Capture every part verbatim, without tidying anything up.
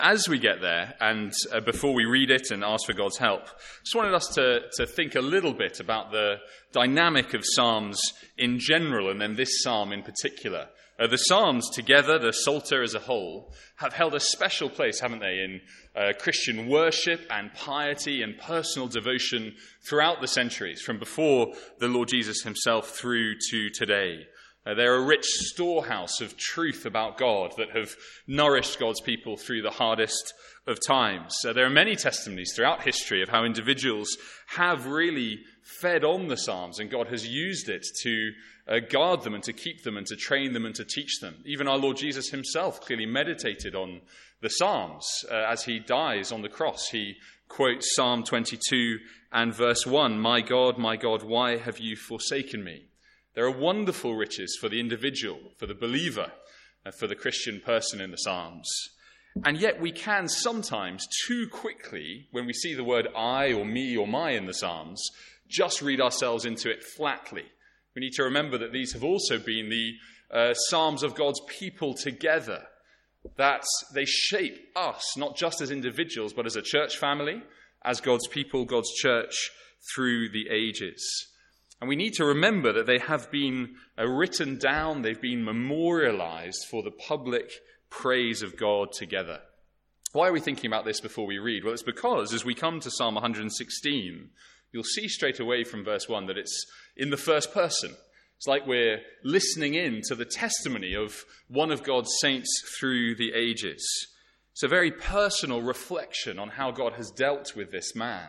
as we get there, and uh, before we read it and ask for God's help, just wanted us to, to think a little bit about the dynamic of Psalms in general, and then this psalm in particular. Uh, the Psalms together, the Psalter as a whole, have held a special place, haven't they, in uh, Christian worship and piety and personal devotion throughout the centuries, from before the Lord Jesus himself through to today. Uh, they're a rich storehouse of truth about God that have nourished God's people through the hardest of times. Uh, there are many testimonies throughout history of how individuals have really fed on the Psalms, and God has used it to uh, guard them and to keep them and to train them and to teach them. Even our Lord Jesus himself clearly meditated on the Psalms. Uh, as he dies on the cross, he quotes Psalm twenty-two and verse one, "My God, my God, why have you forsaken me?" There are wonderful riches for the individual, for the believer, uh, for the Christian person in the Psalms. And yet we can sometimes too quickly, when we see the word I or me or my in the Psalms, just read ourselves into it flatly. We need to remember that these have also been the uh, Psalms of God's people together, that they shape us, not just as individuals, but as a church family, as God's people, God's church, through the ages. And we need to remember that they have been uh, written down, they've been memorialized for the public praise of God together. Why are we thinking about this before we read? Well, it's because as we come to Psalm one hundred sixteen, you'll see straight away from verse one that it's in the first person. It's like we're listening in to the testimony of one of God's saints through the ages. It's a very personal reflection on how God has dealt with this man.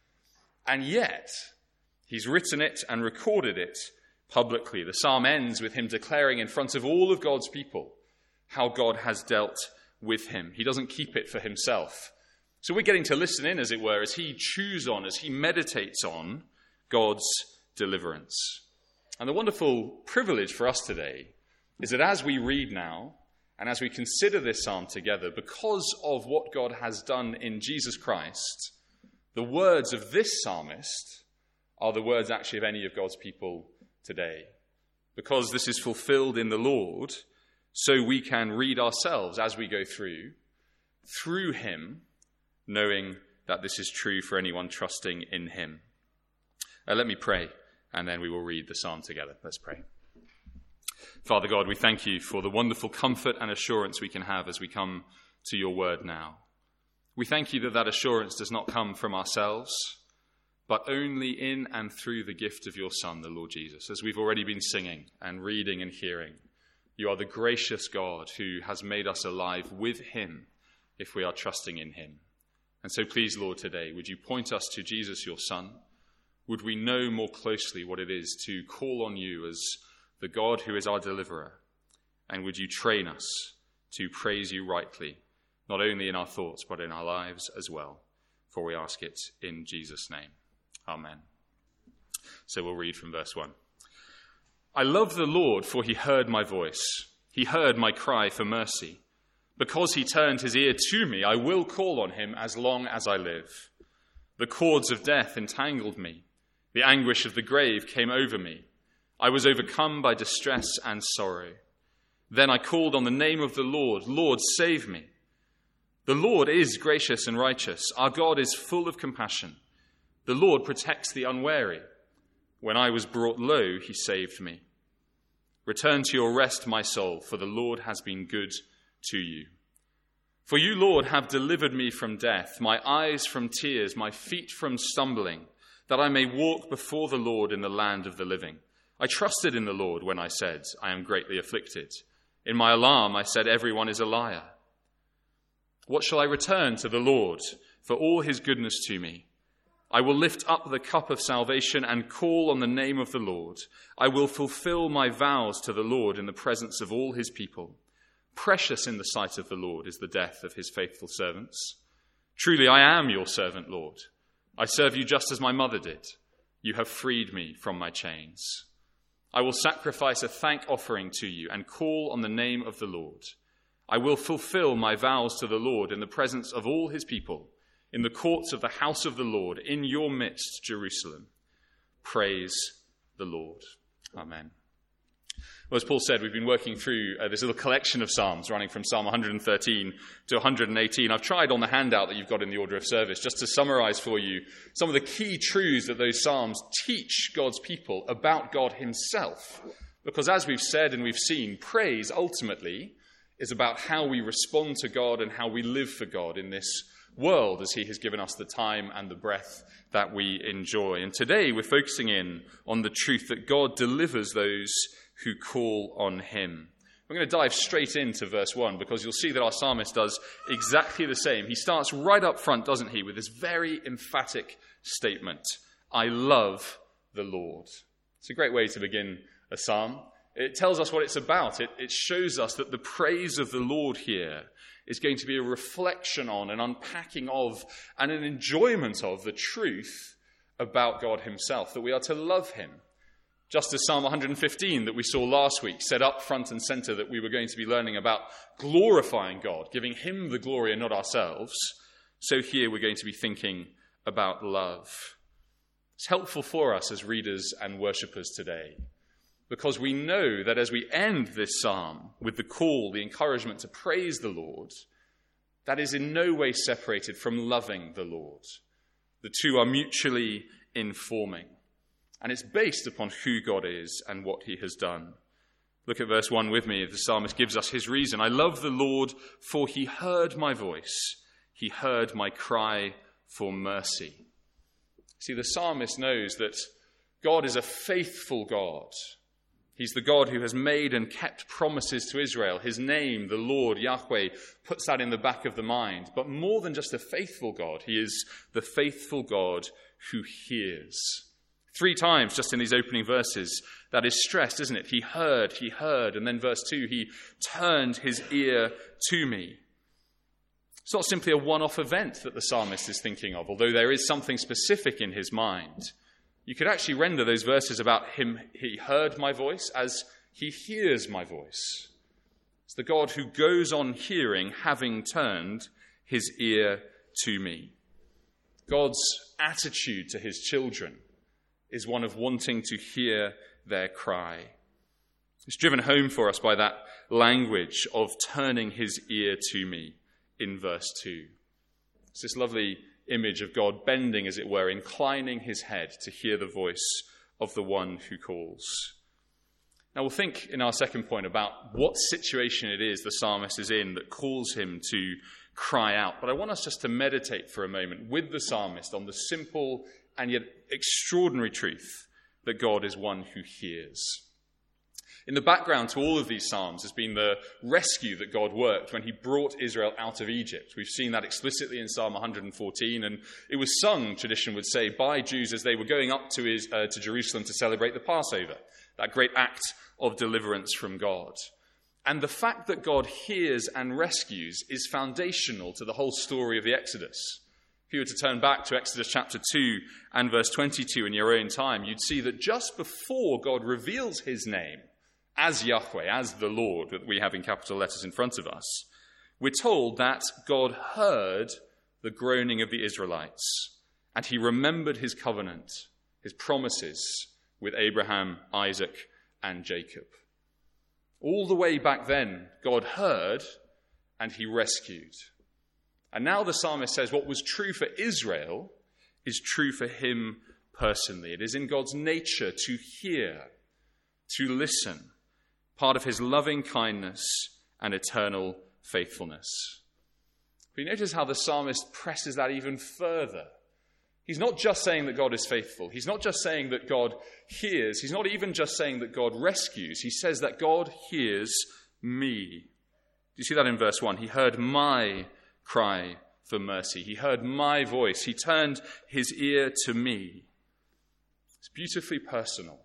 And yet, he's written it and recorded it publicly. The psalm ends with him declaring in front of all of God's people how God has dealt with him. He doesn't keep it for himself. So we're getting to listen in, as it were, as he chews on, as he meditates on God's deliverance. And the wonderful privilege for us today is that as we read now, and as we consider this psalm together, because of what God has done in Jesus Christ, the words of this psalmist are the words actually of any of God's people today. Because this is fulfilled in the Lord, so we can read ourselves as we go through, through him, knowing that this is true for anyone trusting in him. Uh, let me pray, and then we will read the psalm together. Let's pray. Father God, we thank you for the wonderful comfort and assurance we can have as we come to your word now. We thank you that that assurance does not come from ourselves, but only in and through the gift of your Son, the Lord Jesus. As we've already been singing and reading and hearing, you are the gracious God who has made us alive with him if we are trusting in him. And so please, Lord, today, would you point us to Jesus, your Son? Would we know more closely what it is to call on you as the God who is our deliverer? And would you train us to praise you rightly, not only in our thoughts, but in our lives as well? For we ask it in Jesus' name. Amen. So we'll read from verse one. I love the Lord, for he heard my voice. He heard my cry for mercy. Because he turned his ear to me, I will call on him as long as I live. The cords of death entangled me. The anguish of the grave came over me. I was overcome by distress and sorrow. Then I called on the name of the Lord. Lord, save me. The Lord is gracious and righteous. Our God is full of compassion. The Lord protects the unwary. When I was brought low, he saved me. Return to your rest, my soul, for the Lord has been good to you. For you, Lord, have delivered me from death, my eyes from tears, my feet from stumbling, that I may walk before the Lord in the land of the living. I trusted in the Lord when I said, I am greatly afflicted. In my alarm, I said, everyone is a liar. What shall I return to the Lord for all his goodness to me? I will lift up the cup of salvation and call on the name of the Lord. I will fulfill my vows to the Lord in the presence of all his people. Precious in the sight of the Lord is the death of his faithful servants. Truly, I am your servant, Lord. I serve you just as my mother did. You have freed me from my chains. I will sacrifice a thank offering to you and call on the name of the Lord. I will fulfill my vows to the Lord in the presence of all his people, in the courts of the house of the Lord, in your midst, Jerusalem. Praise the Lord. Amen. Well, as Paul said, we've been working through uh, this little collection of Psalms running from Psalm one hundred thirteen to one hundred eighteen. I've tried on the handout that you've got in the order of service just to summarize for you some of the key truths that those Psalms teach God's people about God himself. Because as we've said and we've seen, praise ultimately is about how we respond to God and how we live for God in this world as he has given us the time and the breath that we enjoy. And today we're focusing in on the truth that God delivers those who call on him. We're going to dive straight into verse one because you'll see that our psalmist does exactly the same. He starts right up front, doesn't he, with this very emphatic statement, I love the Lord. It's a great way to begin a psalm. It tells us what it's about. It, it shows us that the praise of the Lord here is going to be a reflection on, an unpacking of, and an enjoyment of the truth about God himself, that we are to love him. Just as Psalm one hundred fifteen that we saw last week said up front and center that we were going to be learning about glorifying God, giving him the glory and not ourselves, so here we're going to be thinking about love. It's helpful for us as readers and worshippers today, because we know that as we end this psalm with the call, the encouragement to praise the Lord, that is in no way separated from loving the Lord. The two are mutually informing. And it's based upon who God is and what he has done. Look at verse one with me. The psalmist gives us his reason. I love the Lord, for he heard my voice. He heard my cry for mercy. See, the psalmist knows that God is a faithful God. He's the God who has made and kept promises to Israel. His name, the Lord, Yahweh, puts that in the back of the mind. But more than just a faithful God, he is the faithful God who hears. Three times just in these opening verses, that is stressed, isn't it? He heard, he heard. And then verse two, he turned his ear to me. It's not simply a one-off event that the psalmist is thinking of, although there is something specific in his mind. You could actually render those verses about him, he heard my voice, as he hears my voice. It's the God who goes on hearing, having turned his ear to me. God's attitude to his children is one of wanting to hear their cry. It's driven home for us by that language of turning his ear to me in verse two. It's this lovely image of God bending, as it were, inclining his head to hear the voice of the one who calls. Now we'll think in our second point about what situation it is the psalmist is in that calls him to cry out. But I want us just to meditate for a moment with the psalmist on the simple and yet extraordinary truth that God is one who hears. In the background to all of these psalms has been the rescue that God worked when he brought Israel out of Egypt. We've seen that explicitly in Psalm one hundred fourteen, and it was sung, tradition would say, by Jews as they were going up to, his, uh, to Jerusalem to celebrate the Passover, that great act of deliverance from God. And the fact that God hears and rescues is foundational to the whole story of the Exodus. If you were to turn back to Exodus chapter two and verse twenty-two in your own time, you'd see that just before God reveals his name as Yahweh, as the Lord, that we have in capital letters in front of us, we're told that God heard the groaning of the Israelites, and he remembered his covenant, his promises with Abraham, Isaac, and Jacob. All the way back then, God heard and he rescued. And now the psalmist says what was true for Israel is true for him personally. It is in God's nature to hear, to listen, part of his loving kindness and eternal faithfulness. But you notice how the psalmist presses that even further. He's not just saying that God is faithful. He's not just saying that God hears. He's not even just saying that God rescues. He says that God hears me. Do you see that in verse one? He heard my cry for mercy. He heard my voice. He turned his ear to me. It's beautifully personal.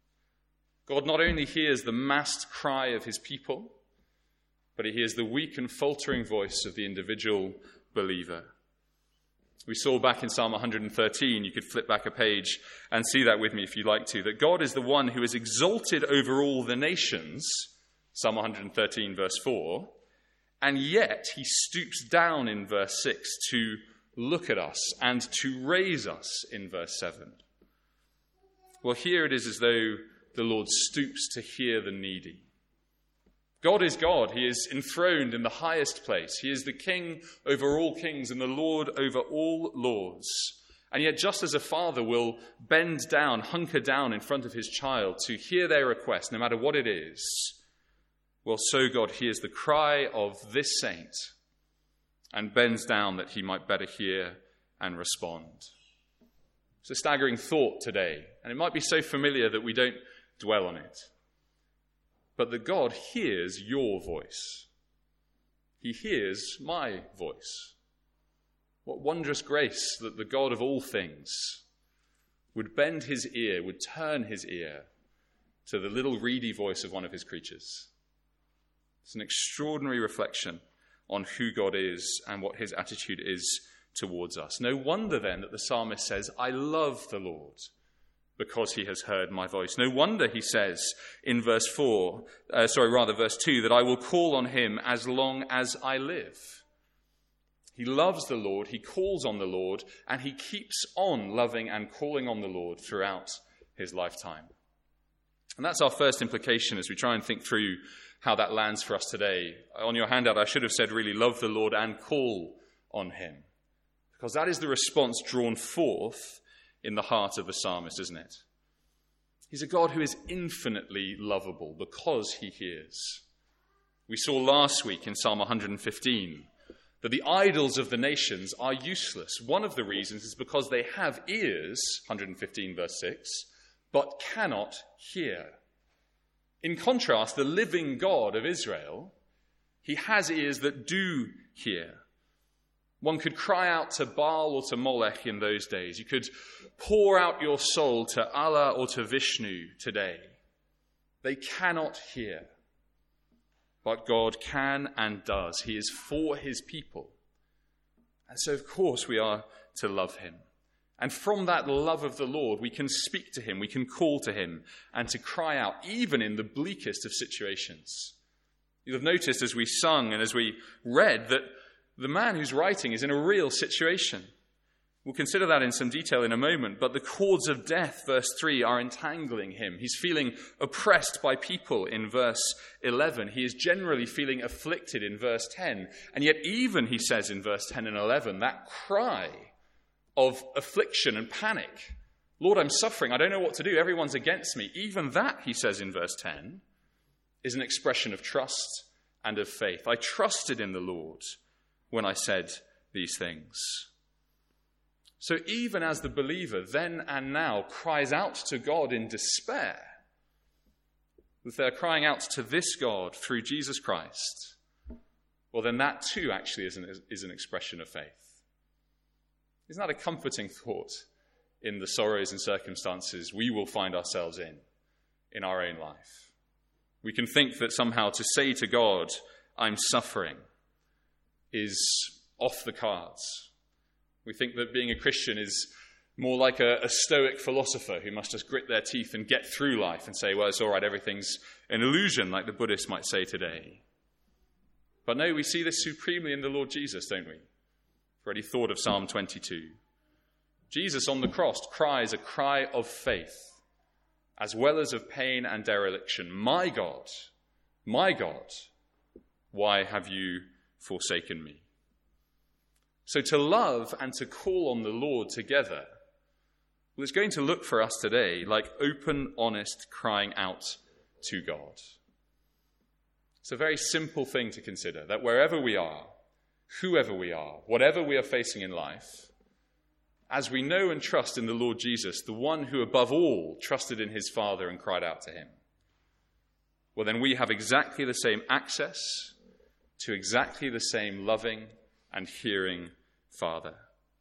God not only hears the massed cry of his people, but he hears the weak and faltering voice of the individual believer. We saw back in Psalm one hundred thirteen, you could flip back a page and see that with me if you'd like to, that God is the one who is exalted over all the nations, Psalm one hundred thirteen verse four, and yet he stoops down in verse six to look at us and to raise us in verse seven. Well, here it is as though the Lord stoops to hear the needy. God is God. He is enthroned in the highest place. He is the king over all kings and the Lord over all lords. And yet, just as a father will bend down, hunker down in front of his child to hear their request, no matter what it is, well, so God hears the cry of this saint and bends down that he might better hear and respond. It's a staggering thought today, and it might be so familiar that we don't dwell on it. But that God hears your voice. He hears my voice. What wondrous grace that the God of all things would bend his ear, would turn his ear to the little reedy voice of one of his creatures. It's an extraordinary reflection on who God is and what his attitude is towards us. No wonder then that the psalmist says, I love the Lord because he has heard my voice. No wonder he says in verse four, uh, sorry, rather verse two, that I will call on him as long as I live. He loves the Lord, he calls on the Lord, and he keeps on loving and calling on the Lord throughout his lifetime. And that's our first implication as we try and think through how that lands for us today. On your handout, I should have said really love the Lord and call on him. Because that is the response drawn forth in the heart of the psalmist, isn't it? He's a God who is infinitely lovable because he hears. We saw last week in Psalm one hundred fifteen that the idols of the nations are useless. One of the reasons is because they have ears, one hundred fifteen verse six, but cannot hear. In contrast, the living God of Israel, he has ears that do hear. One could cry out to Baal or to Molech in those days. You could pour out your soul to Allah or to Vishnu today. They cannot hear. But God can and does. He is for his people. And so, of course, we are to love him. And from that love of the Lord, we can speak to him, we can call to him, and to cry out, even in the bleakest of situations. You'll have noticed as we sung and as we read that the man who's writing is in a real situation. We'll consider that in some detail in a moment, but the cords of death, verse three, are entangling him. He's feeling oppressed by people in verse eleven. He is generally feeling afflicted in verse ten. And yet even, he says in verse ten and eleven, that cry of affliction and panic, Lord, I'm suffering, I don't know what to do, everyone's against me. Even that, he says in verse ten, is an expression of trust and of faith. I trusted in the Lord when I said these things. So even as the believer then and now cries out to God in despair, that they're crying out to this God through Jesus Christ, well then that too actually is an, is an expression of faith. Isn't that a comforting thought in the sorrows and circumstances we will find ourselves in, in our own life? We can think that somehow to say to God, I'm suffering, is off the cards. We think that being a Christian is more like a, a stoic philosopher who must just grit their teeth and get through life and say, well, it's all right, everything's an illusion, like the Buddhists might say today. But no, we see this supremely in the Lord Jesus, don't we? I've already thought of Psalm twenty-two. Jesus on the cross cries a cry of faith, as well as of pain and dereliction. My God, my God, why have you forsaken me? So to love and to call on the Lord together, well, it's going to look for us today like open, honest crying out to God. It's a very simple thing to consider, that wherever we are, whoever we are, whatever we are facing in life, as we know and trust in the Lord Jesus, the one who above all trusted in his Father and cried out to him, well, then we have exactly the same access to exactly the same loving and hearing Father.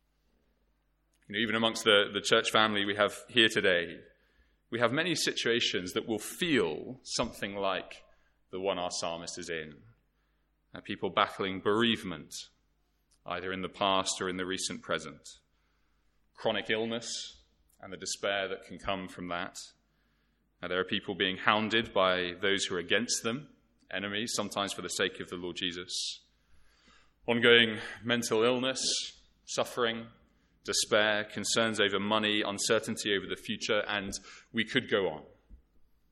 You know, even amongst the, the church family we have here today, we have many situations that will feel something like the one our psalmist is in. Uh, people battling bereavement, either in the past or in the recent present. Chronic illness and the despair that can come from that. Uh, there are people being hounded by those who are against them, enemies, sometimes for the sake of the Lord Jesus. Ongoing mental illness, suffering, despair, concerns over money, uncertainty over the future, and we could go on.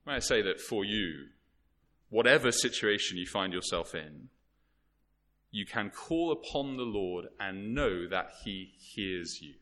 May I say that for you, whatever situation you find yourself in, you can call upon the Lord and know that he hears you.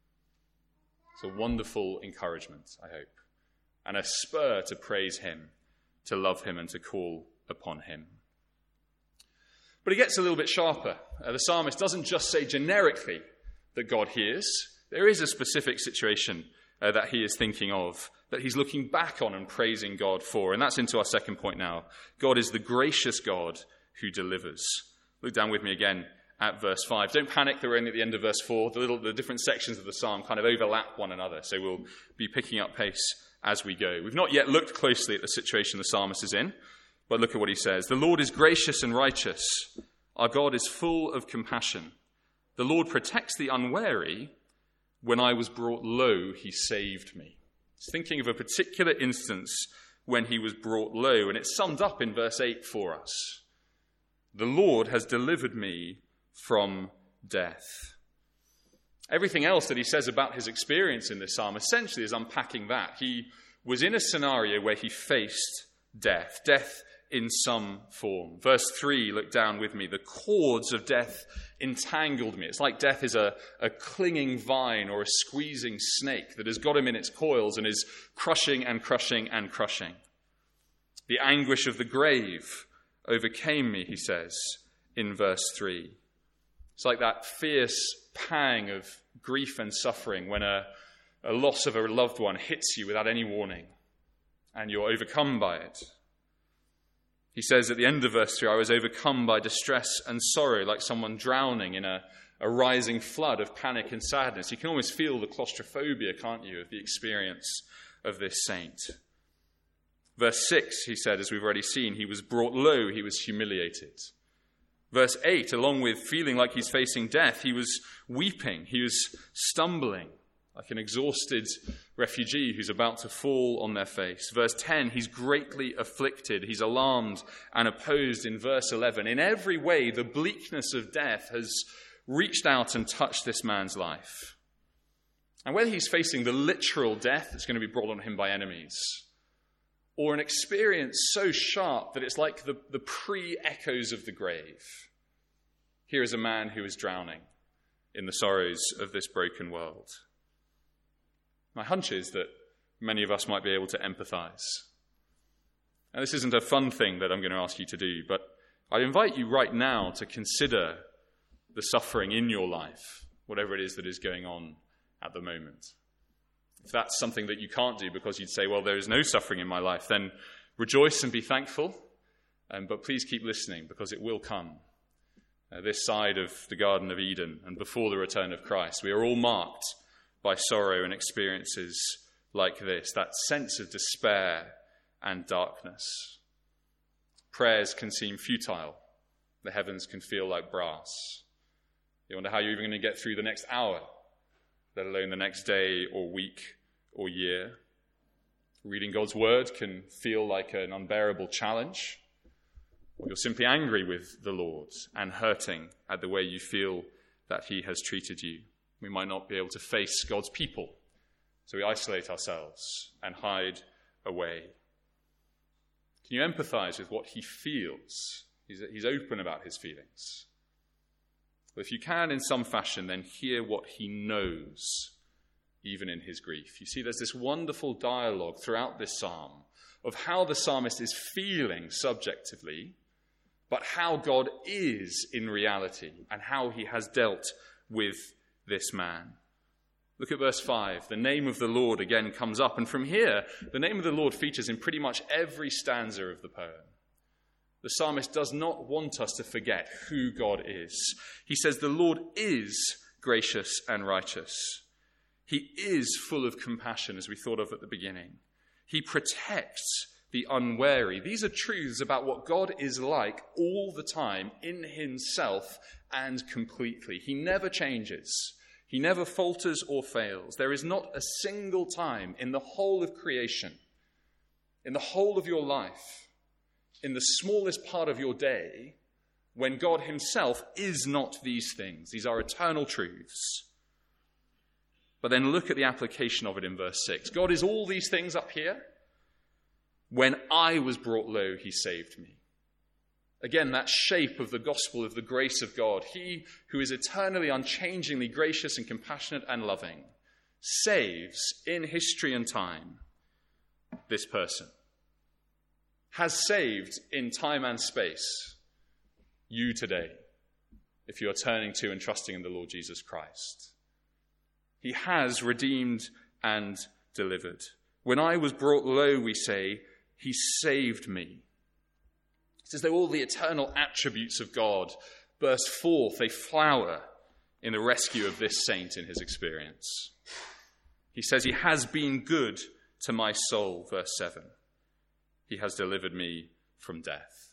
It's a wonderful encouragement, I hope, and a spur to praise him, to love him, and to call upon him. But it gets a little bit sharper. Uh, the psalmist doesn't just say generically that God hears. There is a specific situation uh, that he is thinking of, that he's looking back on and praising God for. And that's into our second point now. God is the gracious God who delivers. Look down with me again at verse five. Don't panic that we're only at the end of verse four. The, little, the different sections of the psalm kind of overlap one another, so we'll be picking up pace as we go. We've not yet looked closely at the situation the psalmist is in, but look at what he says. The Lord is gracious and righteous. Our God is full of compassion. The Lord protects the unwary. When I was brought low, he saved me. He's thinking of a particular instance when he was brought low, and it's summed up in verse eight for us. The Lord has delivered me from death. Everything else that he says about his experience in this psalm essentially is unpacking that. He was in a scenario where he faced death, death in some form. Verse three, look down with me. The cords of death entangled me. It's like death is a, a clinging vine or a squeezing snake that has got him in its coils and is crushing and crushing and crushing. The anguish of the grave overcame me, he says in verse three. It's like that fierce pang of grief and suffering when a, a loss of a loved one hits you without any warning and you're overcome by it. He says at the end of verse three, I was overcome by distress and sorrow, like someone drowning in a, a rising flood of panic and sadness. You can almost feel the claustrophobia, can't you, of the experience of this saint. Verse six, he said, as we've already seen, he was brought low, he was humiliated. Verse eight, along with feeling like he's facing death, he was weeping, he was stumbling, like an exhausted refugee who's about to fall on their face. Verse ten, he's greatly afflicted, he's alarmed and opposed in verse eleven. In every way, the bleakness of death has reached out and touched this man's life. And whether he's facing the literal death that's going to be brought on him by enemies, or an experience so sharp that it's like the, the pre-echoes of the grave, here is a man who is drowning in the sorrows of this broken world. My hunch is that many of us might be able to empathize. And this isn't a fun thing that I'm going to ask you to do, but I invite you right now to consider the suffering in your life, whatever it is that is going on at the moment. If that's something that you can't do because you'd say, well, there is no suffering in my life, then rejoice and be thankful. Um, but please keep listening because it will come. Uh, this side of the Garden of Eden and before the return of Christ, we are all marked by sorrow and experiences like this, that sense of despair and darkness. Prayers can seem futile. The heavens can feel like brass. You wonder how you're even going to get through the next hour, let alone the next day or week or year. Reading God's word can feel like an unbearable challenge. Or you're simply angry with the Lord and hurting at the way you feel that he has treated you. We might not be able to face God's people, so we isolate ourselves and hide away. Can you empathize with what he feels? He's, he's open about his feelings. But if you can in some fashion, then hear what he knows, even in his grief. You see, there's this wonderful dialogue throughout this psalm of how the psalmist is feeling subjectively, but how God is in reality and how he has dealt with this man. Look at verse five. The name of the Lord again comes up. And from here, the name of the Lord features in pretty much every stanza of the poem. The psalmist does not want us to forget who God is. He says the Lord is gracious and righteous. He is full of compassion, as we thought of at the beginning. He protects the unwary. These are truths about what God is like all the time in himself and completely. He never changes. He never falters or fails. There is not a single time in the whole of creation, in the whole of your life, in the smallest part of your day, when God himself is not these things. These are eternal truths. But then look at the application of it in verse six. God is all these things up here, When I was brought low, he saved me. Again, that shape of the gospel of the grace of God. He who is eternally, unchangingly gracious and compassionate and loving saves in history and time this person. Has saved in time and space you today, if you are turning to and trusting in the Lord Jesus Christ. He has redeemed and delivered. When I was brought low, we say, he saved me. It's as though all the eternal attributes of God burst forth, they flower in the rescue of this saint in his experience. He says, he has been good to my soul, verse seven. He has delivered me from death.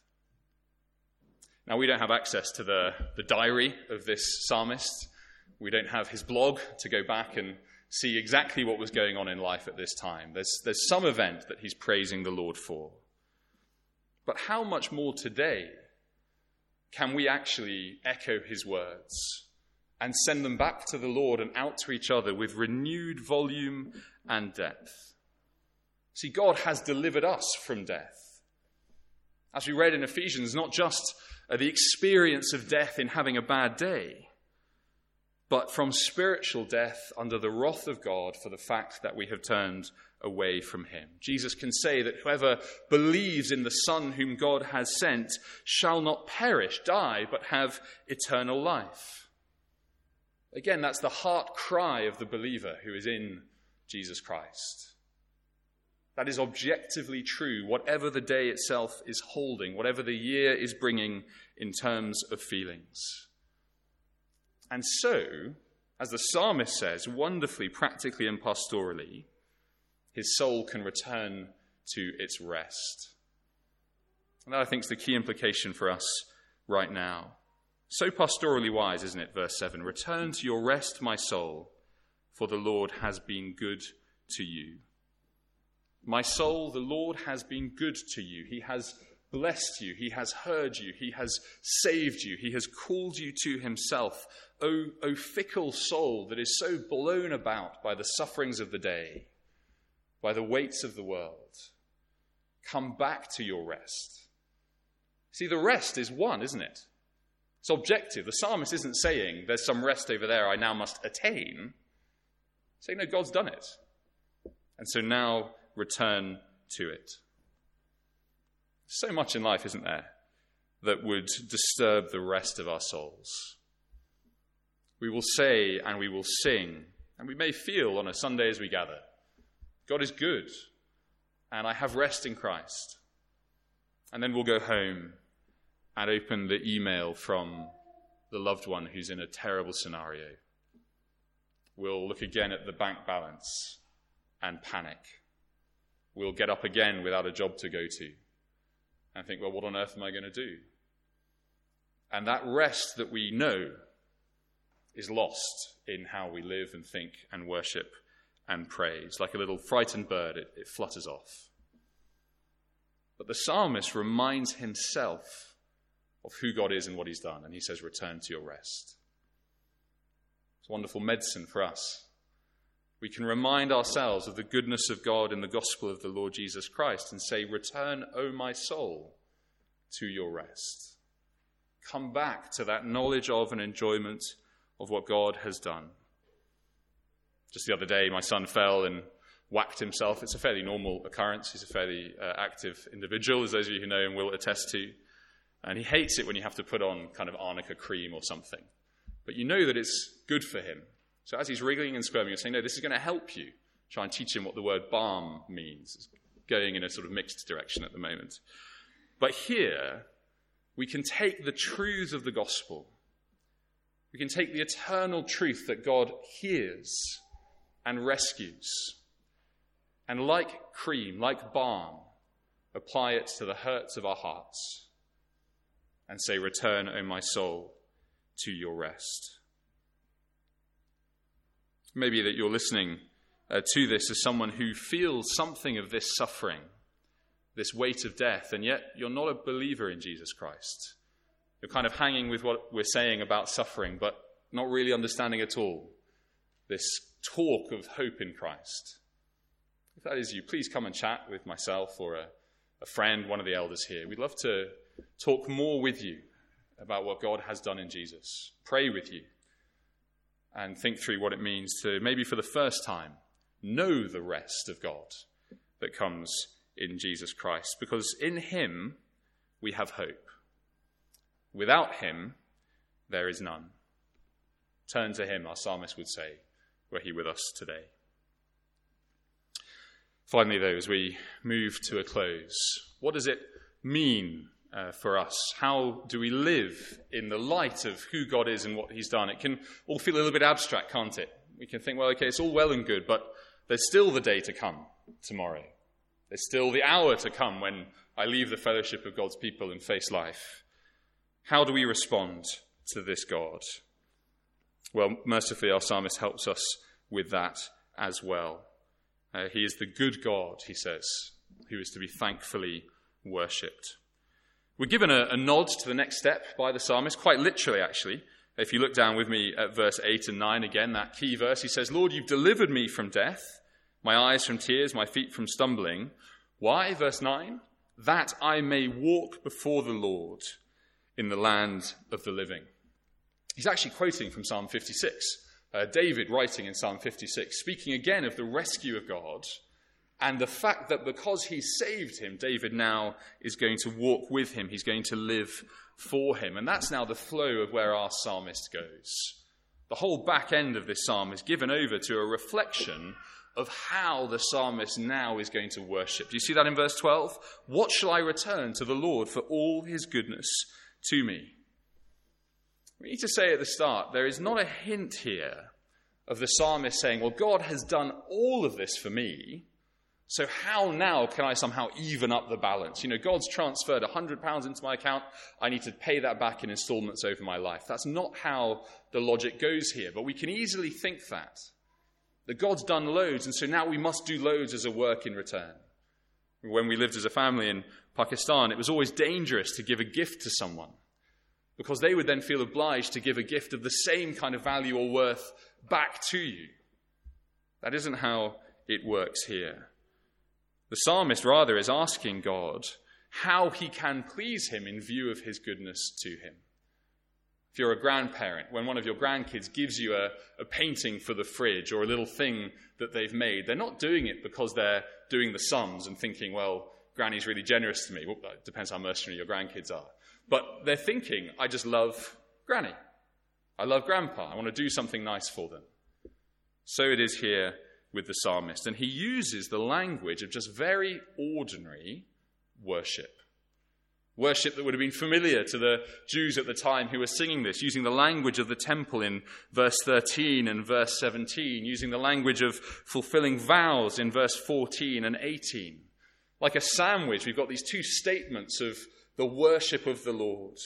Now, we don't have access to the, the diary of this psalmist. We don't have his blog to go back and see exactly what was going on in life at this time. There's, there's some event that he's praising the Lord for. But how much more today can we actually echo his words and send them back to the Lord and out to each other with renewed volume and depth? See, God has delivered us from death. As we read in Ephesians, not just uh, the experience of death in having a bad day, but from spiritual death under the wrath of God for the fact that we have turned away from him. Jesus can say that whoever believes in the Son whom God has sent shall not perish, die, but have eternal life. Again, that's the heart cry of the believer who is in Jesus Christ. That is objectively true, whatever the day itself is holding, whatever the year is bringing in terms of feelings. And so, as the psalmist says, wonderfully, practically and pastorally, his soul can return to its rest. And that, I think, is the key implication for us right now. So pastorally wise, isn't it? Verse seven, return to your rest, my soul, for the Lord has been good to you. My soul, the Lord has been good to you. He has blessed you. He has heard you. He has saved you. He has called you to himself. O, o fickle soul that is so blown about by the sufferings of the day, by the weights of the world, come back to your rest. See, the rest is one, isn't it? It's objective. The psalmist isn't saying there's some rest over there I now must attain. He's saying, no, God's done it. And so now return to it. So much in life, isn't there, that would disturb the rest of our souls. We will say and we will sing, and we may feel on a Sunday as we gather, God is good, and I have rest in Christ. And then we'll go home and open the email from the loved one who's in a terrible scenario. We'll look again at the bank balance and panic. We'll get up again without a job to go to and think, well, what on earth am I going to do? And that rest that we know is lost in how we live and think and worship and praise. Like a little frightened bird, it, it flutters off. But the psalmist reminds himself of who God is and what he's done, and he says, return to your rest. It's wonderful medicine for us. We can remind ourselves of the goodness of God in the gospel of the Lord Jesus Christ and say, return, O my soul, to your rest. Come back to that knowledge of and enjoyment of what God has done. Just the other day, my son fell and whacked himself. It's a fairly normal occurrence. He's a fairly uh, active individual, as those of you who know him will attest to. And he hates it when you have to put on kind of arnica cream or something. But you know that it's good for him. So as he's wriggling and squirming, you're saying, no, this is going to help you. Try and teach him what the word balm means. It's going in a sort of mixed direction at the moment. But here, we can take the truths of the gospel. We can take the eternal truth that God hears and rescues. And like cream, like balm, apply it to the hurts of our hearts. And say, return, O my soul, to your rest. Maybe that you're listening uh, to this as someone who feels something of this suffering, this weight of death, and yet you're not a believer in Jesus Christ. You're kind of hanging with what we're saying about suffering, but not really understanding at all this talk of hope in Christ. If that is you, please come and chat with myself or a, a friend, one of the elders here, we'd love to talk more with you about what God has done in Jesus. Pray with you and think through what it means to, maybe for the first time, know the rest of God that comes in Jesus Christ. Because in him we have hope. Without him there is none. Turn to him, our psalmist would say, were he with us today. Finally, though, as we move to a close, what does it mean uh, for us? How do we live in the light of who God is and what he's done? It can all feel a little bit abstract, can't it? We can think, well, okay, it's all well and good, but there's still the day to come tomorrow. There's still the hour to come when I leave the fellowship of God's people and face life. How do we respond to this God? Well, mercifully, our psalmist helps us with that as well. Uh, he is the good God, he says, who is to be thankfully worshipped. We're given a, a nod to the next step by the psalmist, quite literally, actually. If you look down with me at verse eight and nine, again, that key verse, he says, Lord, you've delivered me from death, my eyes from tears, my feet from stumbling. Why? Verse nine, that I may walk before the Lord in the land of the living. He's actually quoting from Psalm fifty-six. Uh, David writing in Psalm fifty-six, speaking again of the rescue of God and the fact that because he saved him, David now is going to walk with him. He's going to live for him. And that's now the flow of where our psalmist goes. The whole back end of this psalm is given over to a reflection of how the psalmist now is going to worship. Do you see that in verse twelve? What shall I return to the Lord for all his goodness to me? We need to say at the start, there is not a hint here of the psalmist saying, well, God has done all of this for me, so how now can I somehow even up the balance? You know, God's transferred one hundred pounds into my account, I need to pay that back in installments over my life. That's not how the logic goes here, but we can easily think that. That God's done loads, and so now we must do loads as a work in return. When we lived as a family in Pakistan, it was always dangerous to give a gift to someone, because they would then feel obliged to give a gift of the same kind of value or worth back to you. That isn't how it works here. The psalmist, rather, is asking God how he can please him in view of his goodness to him. If you're a grandparent, when one of your grandkids gives you a, a painting for the fridge or a little thing that they've made, they're not doing it because they're doing the sums and thinking, well, Granny's really generous to me. Well, it depends how mercenary your grandkids are. But they're thinking, I just love Granny. I love Grandpa. I want to do something nice for them. So it is here with the psalmist. And he uses the language of just very ordinary worship. Worship that would have been familiar to the Jews at the time who were singing this, using the language of the temple in verse thirteen and verse seventeen, using the language of fulfilling vows in verse fourteen and eighteen. Like a sandwich, we've got these two statements of the worship of the Lord.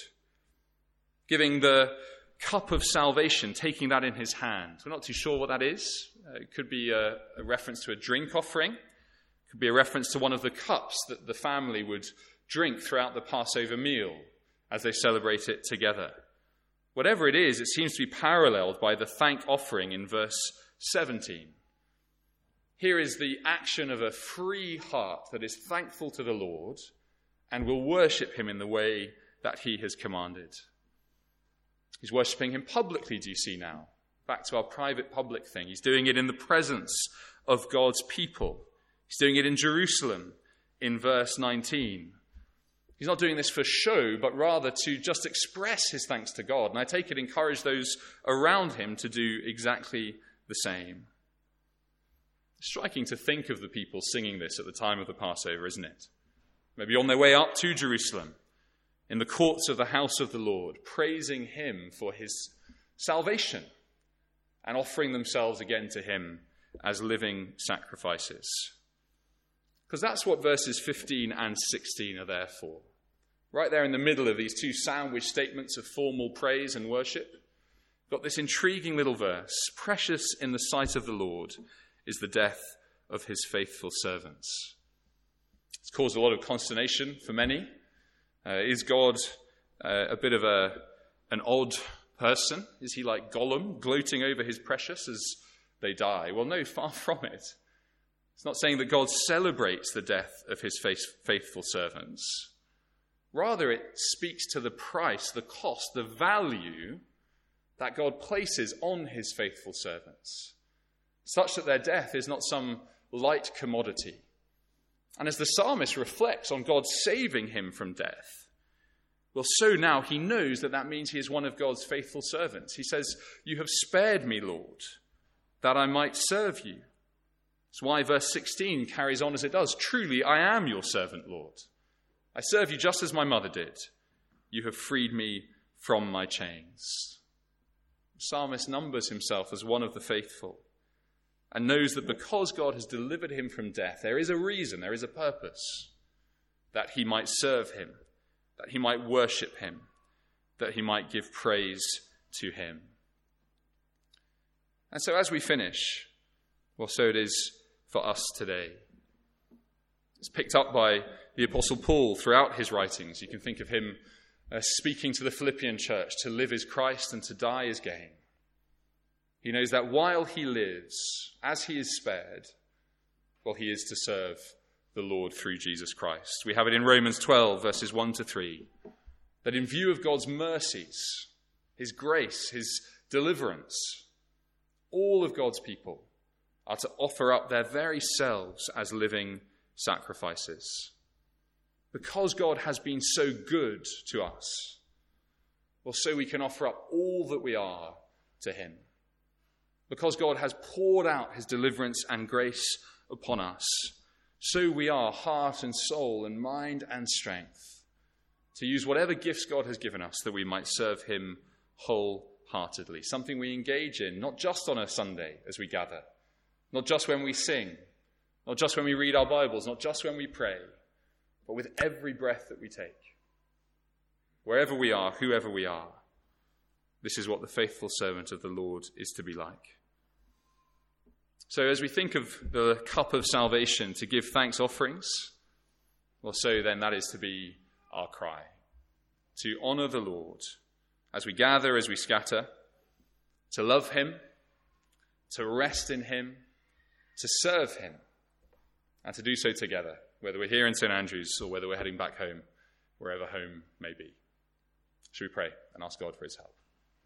Giving the cup of salvation, taking that in his hand. We're not too sure what that is. Uh, it could be a, a reference to a drink offering. It could be a reference to one of the cups that the family would drink throughout the Passover meal as they celebrate it together. Whatever it is, it seems to be paralleled by the thank offering in verse seventeen. Here is the action of a free heart that is thankful to the Lord and will worship him in the way that he has commanded. He's worshipping him publicly, do you see now? Back to our private public thing. He's doing it in the presence of God's people. He's doing it in Jerusalem in verse nineteen. He's not doing this for show, but rather to just express his thanks to God. And I take it encourage those around him to do exactly the same. It's striking to think of the people singing this at the time of the Passover, isn't it? Maybe on their way up to Jerusalem, in the courts of the house of the Lord, praising him for his salvation and offering themselves again to him as living sacrifices. Because that's what verses fifteen and sixteen are there for. Right there in the middle of these two sandwich statements of formal praise and worship, got this intriguing little verse. Precious in the sight of the Lord is the death of his faithful servants. It's caused a lot of consternation for many. Uh, is God uh, a bit of a an odd person? Is he like Gollum, gloating over his precious as they die? Well, no, far from it. It's not saying that God celebrates the death of his faithful servants. Rather, it speaks to the price, the cost, the value that God places on his faithful servants, such that their death is not some light commodity. And as the psalmist reflects on God saving him from death, well, so now he knows that that means he is one of God's faithful servants. He says, "You have spared me, Lord, that I might serve you." That's why verse sixteen carries on as it does. "Truly, I am your servant, Lord. I serve you just as my mother did. You have freed me from my chains." The psalmist numbers himself as one of the faithful and knows that because God has delivered him from death, there is a reason, there is a purpose, that he might serve him, that he might worship him, that he might give praise to him. And so as we finish, well, so it is for us today. It's picked up by the Apostle Paul throughout his writings. You can think of him uh, speaking to the Philippian church, to live is Christ and to die is gain. He knows that while he lives, as he is spared, well, he is to serve the Lord through Jesus Christ. We have it in Romans twelve, verses one to three, that in view of God's mercies, his grace, his deliverance, all of God's people are to offer up their very selves as living sacrifices. Because God has been so good to us, well, so we can offer up all that we are to him. Because God has poured out his deliverance and grace upon us, so we are, heart and soul and mind and strength, to use whatever gifts God has given us that we might serve him wholeheartedly. Something we engage in, not just on a Sunday as we gather, not just when we sing, not just when we read our Bibles, not just when we pray, but with every breath that we take. Wherever we are, whoever we are, this is what the faithful servant of the Lord is to be like. So as we think of the cup of salvation to give thanks offerings, well, so then that is to be our cry, to honour the Lord as we gather, as we scatter, to love him, to rest in him, to serve him, and to do so together, whether we're here in Saint Andrews or whether we're heading back home, wherever home may be. Should we pray and ask God for his help?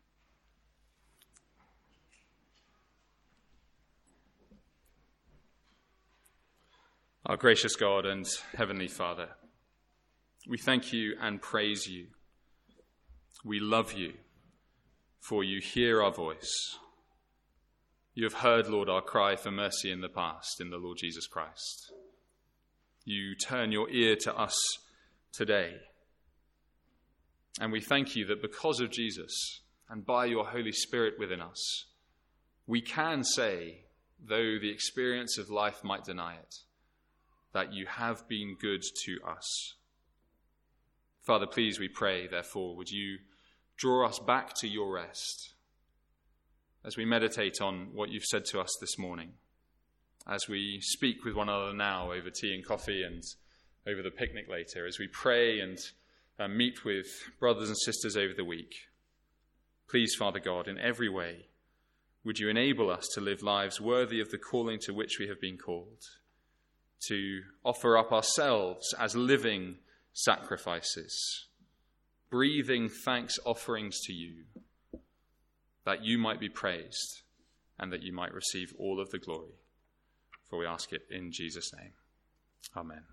Our gracious God and Heavenly Father, we thank you and praise you. We love you, for you hear our voice. You have heard, Lord, our cry for mercy in the past in the Lord Jesus Christ. You turn your ear to us today. And we thank you that because of Jesus and by your Holy Spirit within us, we can say, though the experience of life might deny it, that you have been good to us. Father, please, we pray, therefore, would you draw us back to your rest as we meditate on what you've said to us this morning, as we speak with one another now over tea and coffee and over the picnic later, as we pray and uh, meet with brothers and sisters over the week. Please, Father God, in every way, would you enable us to live lives worthy of the calling to which we have been called, to offer up ourselves as living sacrifices, breathing thanks offerings to you, that you might be praised and that you might receive all of the glory. For we ask it in Jesus' name. Amen.